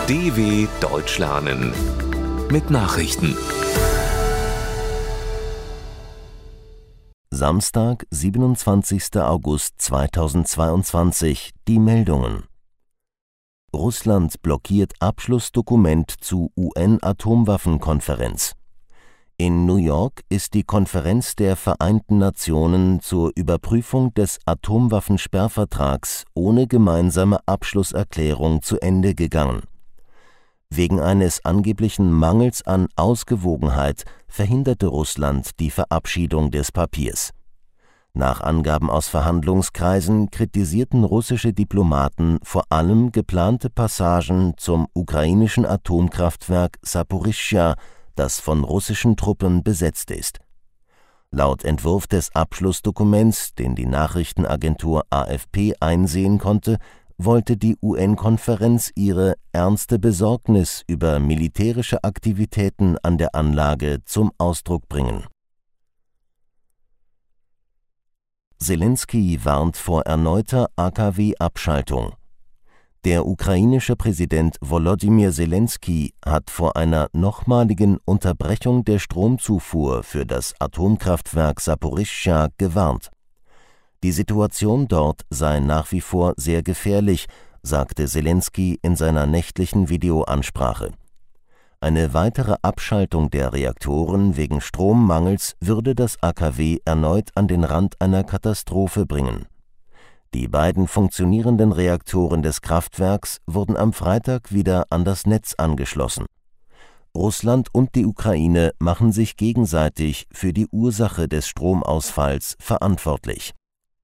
DW Deutsch lernen mit Nachrichten. Samstag, 27. August 2022. Die Meldungen. Russland blockiert Abschlussdokument zu UN-Atomwaffenkonferenz. In New York ist die Konferenz der Vereinten Nationen zur Überprüfung des Atomwaffensperrvertrags ohne gemeinsame Abschlusserklärung zu Ende gegangen. Wegen eines angeblichen Mangels an Ausgewogenheit verhinderte Russland die Verabschiedung des Papiers. Nach Angaben aus Verhandlungskreisen kritisierten russische Diplomaten vor allem geplante Passagen zum ukrainischen Atomkraftwerk Saporischschja, das von russischen Truppen besetzt ist. Laut Entwurf des Abschlussdokuments, den die Nachrichtenagentur AFP einsehen konnte, wollte die UN-Konferenz ihre ernste Besorgnis über militärische Aktivitäten an der Anlage zum Ausdruck bringen. Selenskyj warnt vor erneuter AKW-Abschaltung. Der ukrainische Präsident Volodymyr Selenskyj hat vor einer nochmaligen Unterbrechung der Stromzufuhr für das Atomkraftwerk Saporischschja gewarnt. Die Situation dort sei nach wie vor sehr gefährlich, sagte Selenskyj in seiner nächtlichen Videoansprache. Eine weitere Abschaltung der Reaktoren wegen Strommangels würde das AKW erneut an den Rand einer Katastrophe bringen. Die beiden funktionierenden Reaktoren des Kraftwerks wurden am Freitag wieder an das Netz angeschlossen. Russland und die Ukraine machen sich gegenseitig für die Ursache des Stromausfalls verantwortlich.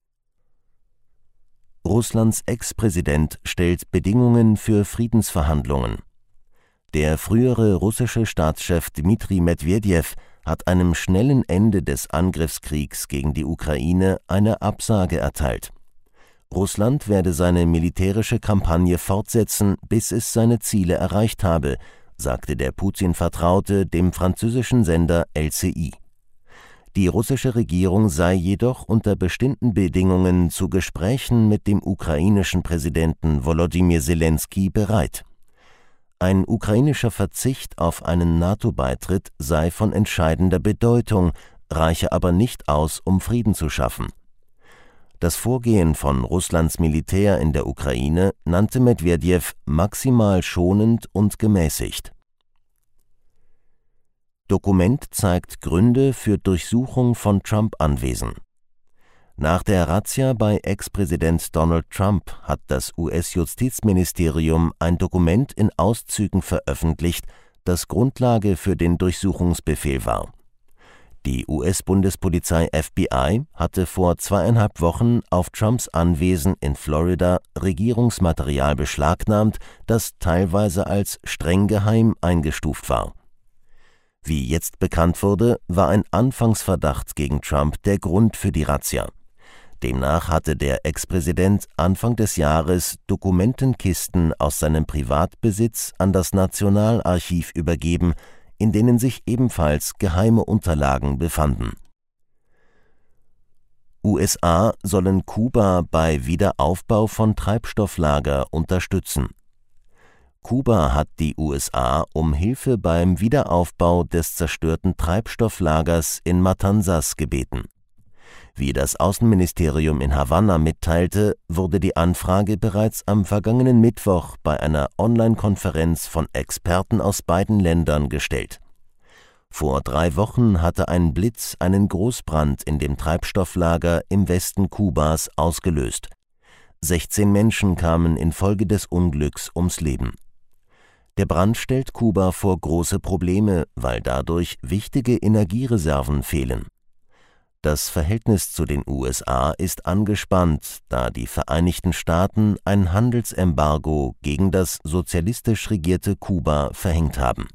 Russlands Ex-Präsident stellt Bedingungen für Friedensverhandlungen. Der frühere russische Staatschef Dmitri Medwedew hat einem schnellen Ende des Angriffskriegs gegen die Ukraine eine Absage erteilt. Russland werde seine militärische Kampagne fortsetzen, bis es seine Ziele erreicht habe, sagte der Putin-Vertraute dem französischen Sender LCI. Die russische Regierung sei jedoch unter bestimmten Bedingungen zu Gesprächen mit dem ukrainischen Präsidenten Volodymyr Selenskyj bereit. Ein ukrainischer Verzicht auf einen NATO-Beitritt sei von entscheidender Bedeutung, reiche aber nicht aus, um Frieden zu schaffen. Das Vorgehen von Russlands Militär in der Ukraine nannte Medwedew maximal schonend und gemäßigt. Dokument zeigt Gründe für Durchsuchung von Trump-Anwesen. Nach der Razzia bei Ex-Präsident Donald Trump hat das US-Justizministerium ein Dokument in Auszügen veröffentlicht, das Grundlage für den Durchsuchungsbefehl war. Die US-Bundespolizei FBI hatte vor 2,5 Wochen auf Trumps Anwesen in Florida Regierungsmaterial beschlagnahmt, das teilweise als streng geheim eingestuft war. Wie jetzt bekannt wurde, war ein Anfangsverdacht gegen Trump der Grund für die Razzia. Demnach hatte der Ex-Präsident Anfang des Jahres Dokumentenkisten aus seinem Privatbesitz an das Nationalarchiv übergeben, in denen sich ebenfalls geheime Unterlagen befanden. USA sollen Kuba bei Wiederaufbau von Treibstofflager unterstützen. Kuba hat die USA um Hilfe beim Wiederaufbau des zerstörten Treibstofflagers in Matanzas gebeten. Wie das Außenministerium in Havanna mitteilte, wurde die Anfrage bereits am vergangenen Mittwoch bei einer Online-Konferenz von Experten aus beiden Ländern gestellt. Vor 3 Wochen hatte ein Blitz einen Großbrand in dem Treibstofflager im Westen Kubas ausgelöst. 16 Menschen kamen infolge des Unglücks ums Leben. Der Brand stellt Kuba vor große Probleme, weil dadurch wichtige Energiereserven fehlen. Das Verhältnis zu den USA ist angespannt, da die Vereinigten Staaten ein Handelsembargo gegen das sozialistisch regierte Kuba verhängt haben.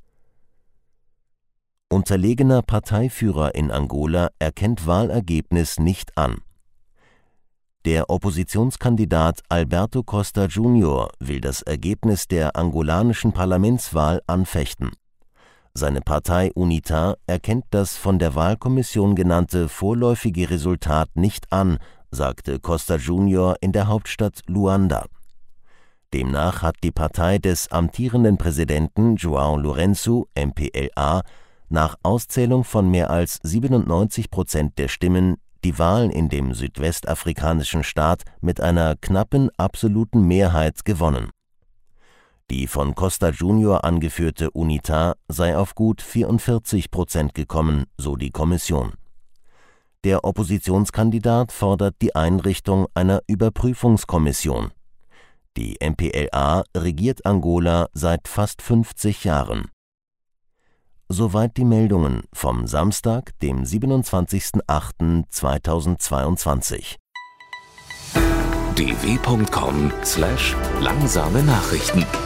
Unterlegener Parteiführer in Angola erkennt Wahlergebnis nicht an. Der Oppositionskandidat Alberto Costa Jr. will das Ergebnis der angolanischen Parlamentswahl anfechten. Seine Partei UNITA erkennt das von der Wahlkommission genannte vorläufige Resultat nicht an, sagte Costa Jr. in der Hauptstadt Luanda. Demnach hat die Partei des amtierenden Präsidenten João Lourenço, MPLA, nach Auszählung von mehr als 97% der Stimmen die Wahlen in dem südwestafrikanischen Staat mit einer knappen absoluten Mehrheit gewonnen. Die von Costa Junior angeführte UNITA sei auf gut 44% gekommen, so die Kommission. Der Oppositionskandidat fordert die Einrichtung einer Überprüfungskommission. Die MPLA regiert Angola seit fast 50 Jahren. Soweit die Meldungen vom Samstag, dem 27.08.2022. dw.com/langsame Nachrichten